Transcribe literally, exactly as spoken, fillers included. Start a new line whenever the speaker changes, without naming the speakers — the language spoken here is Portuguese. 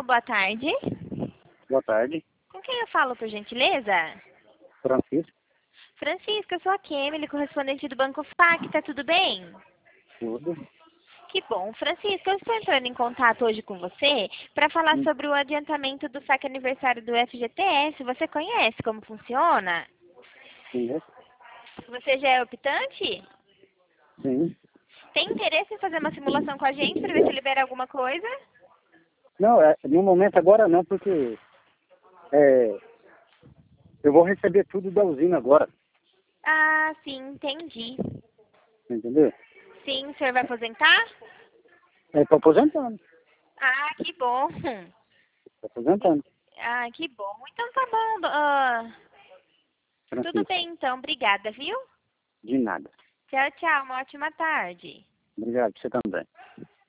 Alô, boa tarde.
Boa tarde.
Com quem eu falo, por gentileza?
Francisco.
Francisca, eu sou a Kemily, correspondente do Banco Facta, tudo bem?
Tudo.
Que bom. Francisca, eu estou entrando em contato hoje com você para falar
Hum,
sobre o adiantamento do saque aniversário do F G T S. Você conhece como funciona?
Sim, é?
Você já é optante?
Sim.
Tem interesse em fazer uma simulação com a gente para ver se libera alguma coisa?
Não, é, no momento agora não, porque é, eu vou receber tudo da usina agora,
Ah, sim, entendi.
entendeu?
Sim, o senhor vai aposentar?
É, tô aposentando.
Ah, que bom.
Tô aposentando.
Ah, que bom. Então tá bom. ah, tudo
Francisco.
bem então, obrigada, viu?
De nada.
Tchau, tchau. Uma ótima tarde.
Obrigado, você também.